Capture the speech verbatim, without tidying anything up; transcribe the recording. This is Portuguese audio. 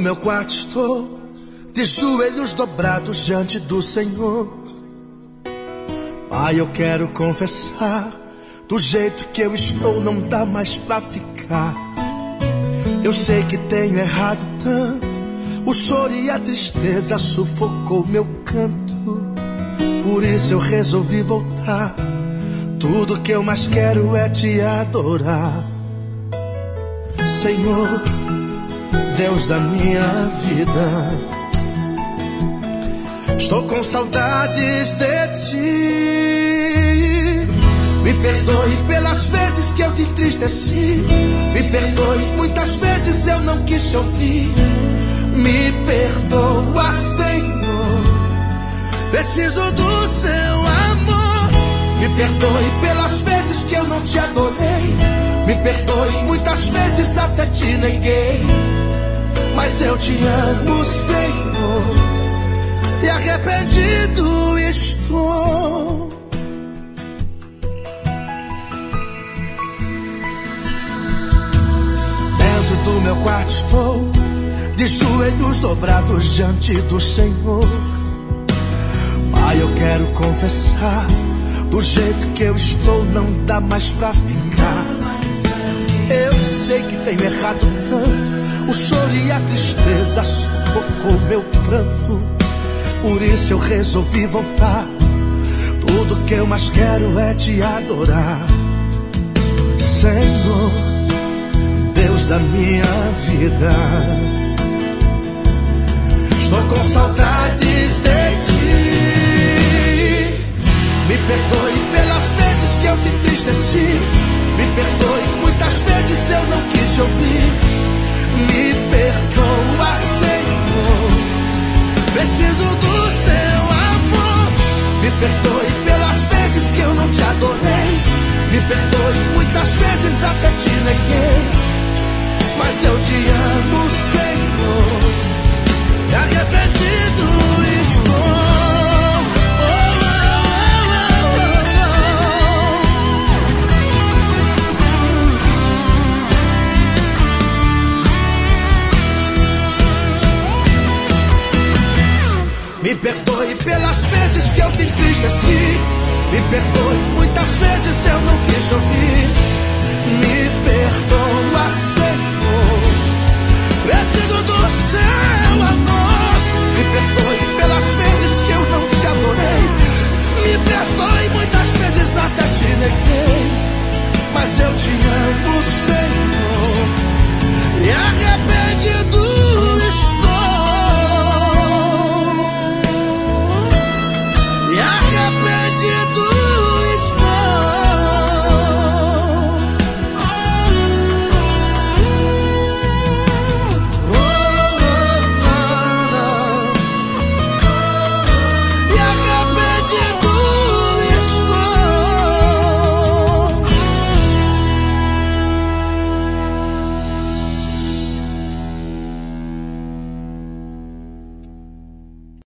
meu quarto estou, de joelhos dobrados diante do Senhor. Pai, eu quero confessar, do jeito que eu estou não dá mais pra ficar. Eu sei que tenho errado tanto, o choro e a tristeza sufocou meu canto. Por isso eu resolvi voltar, tudo que eu mais quero é te adorar. Senhor, Deus da minha vida, estou com saudades de ti. Me perdoe pelas vezes que eu te entristeci, me perdoe, muitas vezes eu não quis te ouvir. Me perdoa, Senhor, preciso do seu amor. Me perdoe pelas vezes que eu não te adorei, me perdoe, muitas vezes até te neguei. Mas eu te amo, Senhor, e arrependido estou. Dentro do meu quarto estou, de joelhos dobrados diante do Senhor. Pai, eu quero confessar, do jeito que eu estou não dá mais pra ficar. Eu sei que tenho errado tanto, o choro e a tristeza sufocou meu pranto. Por isso eu resolvi voltar, tudo que eu mais quero é te adorar. Senhor, Deus da minha vida, estou com saudades de ti. Me perdoe pelas vezes que eu te entristeci, me perdoe, muitas vezes eu não quis te ouvir. Me perdoa, Senhor, preciso do seu amor. Me perdoe pelas vezes que eu não te adorei, me perdoe, muitas vezes até te neguei. Mas eu te amo, Senhor, e arrependido estou. Me perdoe pelas vezes que eu te entristeci, me perdoe, muitas vezes eu não quis ouvir. Me perdoa, Senhor, preciso do